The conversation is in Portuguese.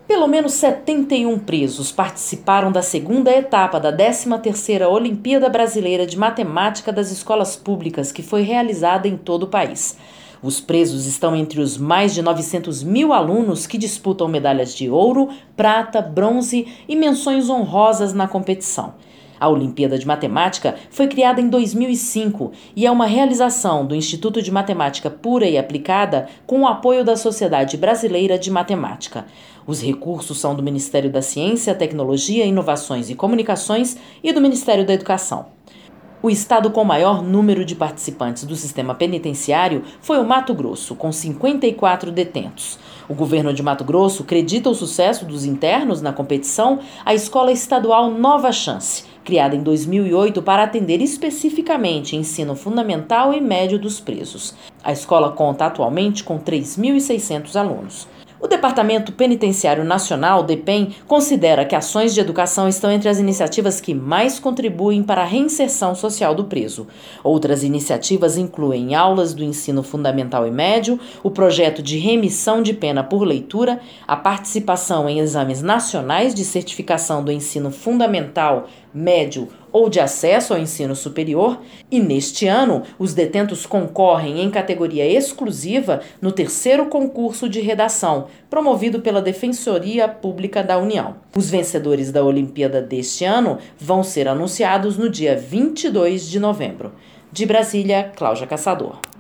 Pelo menos 71 presos participaram da segunda etapa da 13ª Olimpíada Brasileira de Matemática das Escolas Públicas, que foi realizada em todo o país. Os presos estão entre os mais de 900 mil alunos que disputam medalhas de ouro, prata, bronze e menções honrosas na competição. A Olimpíada de Matemática foi criada em 2005 e é uma realização do Instituto de Matemática Pura e Aplicada com o apoio da Sociedade Brasileira de Matemática. Os recursos são do Ministério da Ciência, Tecnologia, Inovações e Comunicações e do Ministério da Educação. O estado com maior número de participantes do sistema penitenciário foi o Mato Grosso, com 54 detentos. O governo de Mato Grosso acredita o sucesso dos internos na competição à Escola Estadual Nova Chance, criada em 2008 para atender especificamente ensino fundamental e médio dos presos. A escola conta atualmente com 3.600 alunos. O Departamento Penitenciário Nacional, DEPEN, considera que ações de educação estão entre as iniciativas que mais contribuem para a reinserção social do preso. Outras iniciativas incluem aulas do ensino fundamental e médio, o projeto de remissão de pena por leitura, a participação em exames nacionais de certificação do ensino fundamental, médio ou de acesso ao ensino superior, e neste ano os detentos concorrem em categoria exclusiva no 3º concurso de redação, promovido pela Defensoria Pública da União. Os vencedores da Olimpíada deste ano vão ser anunciados no dia 22 de novembro. De Brasília, Cláudia Caçador.